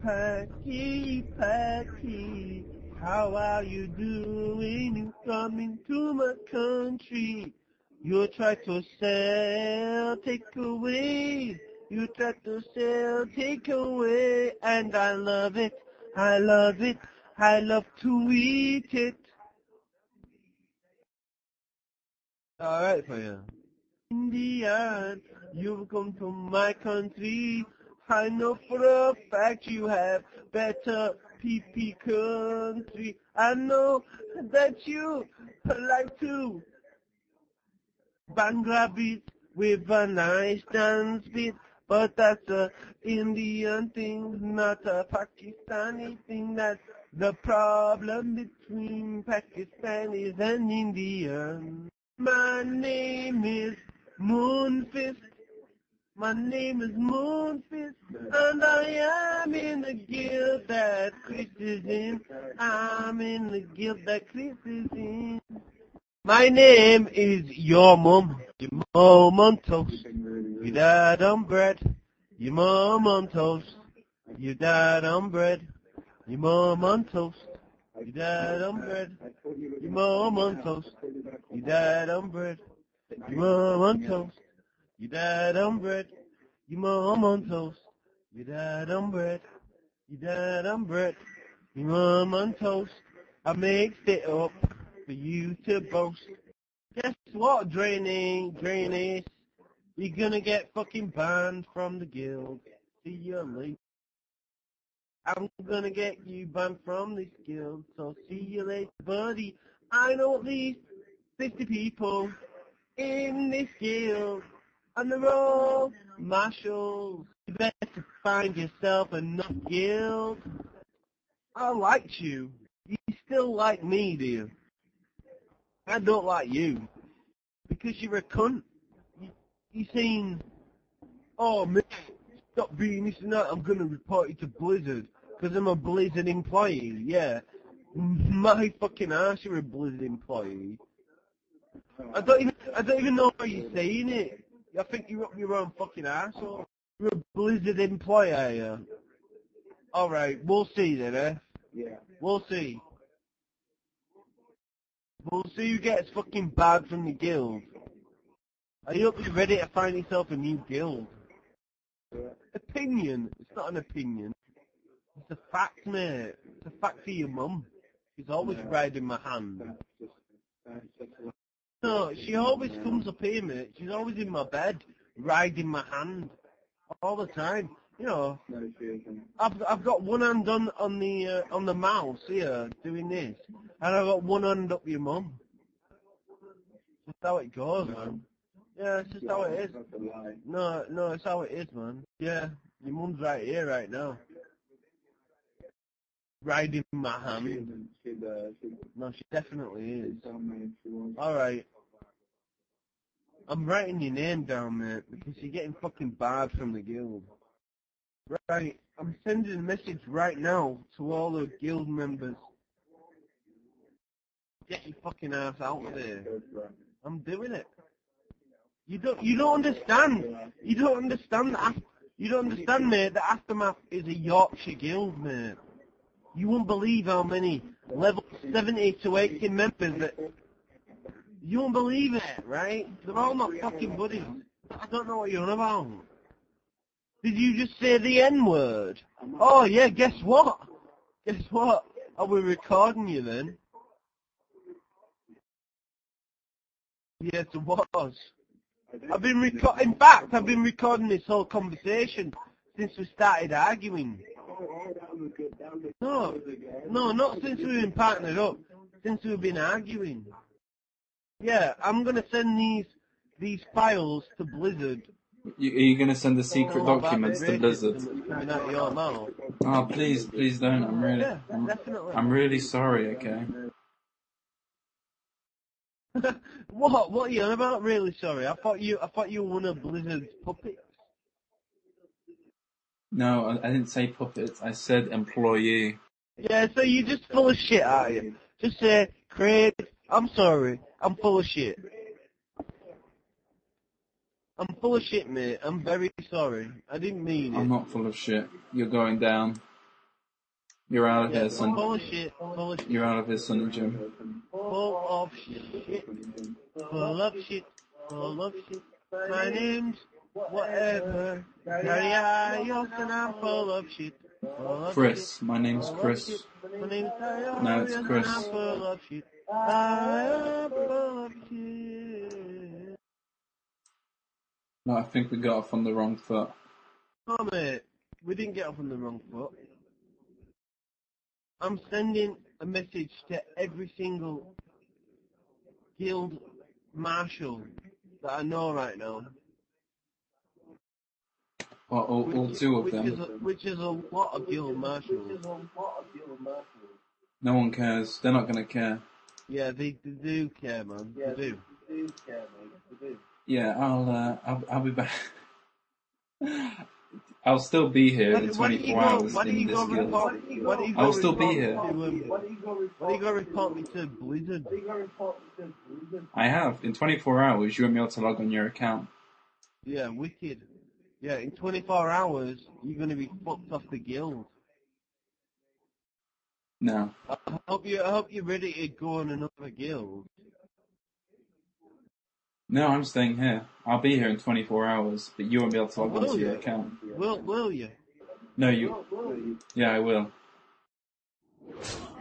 Packy, how are you doing? You coming to my country? You try to sell takeaway. You try to sell takeaway, and I love it. I love it. I love to eat it. All right for you. Indian, you've come to my country. I know for a fact you have better PP country. I know that you like to Bhangra beat with a nice dance beat, but that's a Indian thing, not a Pakistani thing. That's the problem between Pakistanis and Indians. My name is Moonfist. My name is Moonfist, and I am in the guild that Chris is in. I'm in the guild that Chris is in. My name is your mum, your mum on toast, your dad on bread, your mum on toast, your dad on bread, your mum on toast, your dad on bread, your mum on toast, your dad on bread, your mum on toast, your dad on bread, your mum on toast, your dad on bread, your dad on bread, your mum on toast. I mixed it up for you to boast. Guess what, Drainage? You're gonna get fucking banned from the guild. See you later. I'm gonna get you banned from this guild, so see you later, buddy. I know at least 50 people in this guild, and they're all marshals. You better find yourself another guild. I liked you. You still like me, do you? I don't like you. Because you're a cunt. You saying, oh, mate, stop being this and that, I'm going to report you to Blizzard, because I'm a Blizzard employee, yeah. My fucking ass, you're a Blizzard employee. I don't even know why you're saying it. I think you're up your own fucking asshole. You're a Blizzard employee, are you? Alright, we'll see then, eh? Yeah. We'll see. We'll see who gets fucking banned from the guild. Are you ready to find yourself a new guild? Opinion. It's not an opinion. It's a fact, mate. It's a fact for your mum. She's always riding my hand. No, she always comes up here, mate. She's always in my bed, riding my hand. All the time. You know, I've got one hand on the mouse here, doing this. And I've got one hand up your mum. That's how it goes, man. Yeah, it's just how it is. No, it's how it is, man. Yeah, your mum's right here, right now. Riding my hand. No, she definitely is. Alright. I'm writing your name down, mate, because you're getting fucking barred from the guild. Right, I'm sending a message right now to all the guild members. Get your fucking ass out of there. I'm doing it. You don't understand. You don't understand that. You don't understand, mate. The Aftermath is a Yorkshire guild, mate. You won't believe how many level 70 to 80 members that. You won't believe it, right? They're all not fucking buddies. I don't know what you're on about. Did you just say the N-word? Oh yeah, guess what? Guess what? Are we recording you then? Yes, it was. I've been recording this whole conversation since we started arguing. No, not since we've been partnered up. Since we've been arguing. Yeah, I'm gonna send these files to Blizzard. Are you going to send the secret documents to Blizzard? Coming out of your mouth. Oh, please don't. I'm really sorry. Okay. What are you on about? Really sorry. I thought you were one of Blizzard's puppets. No, I didn't say puppets. I said employee. Yeah, so you're just full of shit, are you? Just say, Craig, I'm sorry. I'm full of shit. I'm full of shit, mate. I'm very sorry. I didn't mean it. I'm not full of shit. You're going down. You're out of here, son. Bullshit. You're out of here, Sonny Jim. Full of shit. Full of shit. My name's whatever. Carry and I'm full of shit. Chris. My name's Chris. My name's No, it's Chris. I'm full of shit. I am full of shit. No, I think we got off on the wrong foot. Oh, mate. We didn't get off on the wrong foot. I'm sending a message to every single guild marshal that I know right now. Well, all two of them. Which is a lot of guild marshals. No one cares. They're not gonna care. Yeah, they do care, man. They do. Yeah, I'll be back. I'll still be here in 24 hours in this guild. I'll still be here. Why do you go report me to Blizzard? I have. In 24 hours, you won't be able to log on your account. Yeah, wicked. Yeah, in 24 hours, you're going to be fucked off the guild. No. I hope you're ready to go on another guild. No, I'm staying here. I'll be here in 24 hours, but you won't be able to log onto your account. Will you? No, you... Yeah, I will.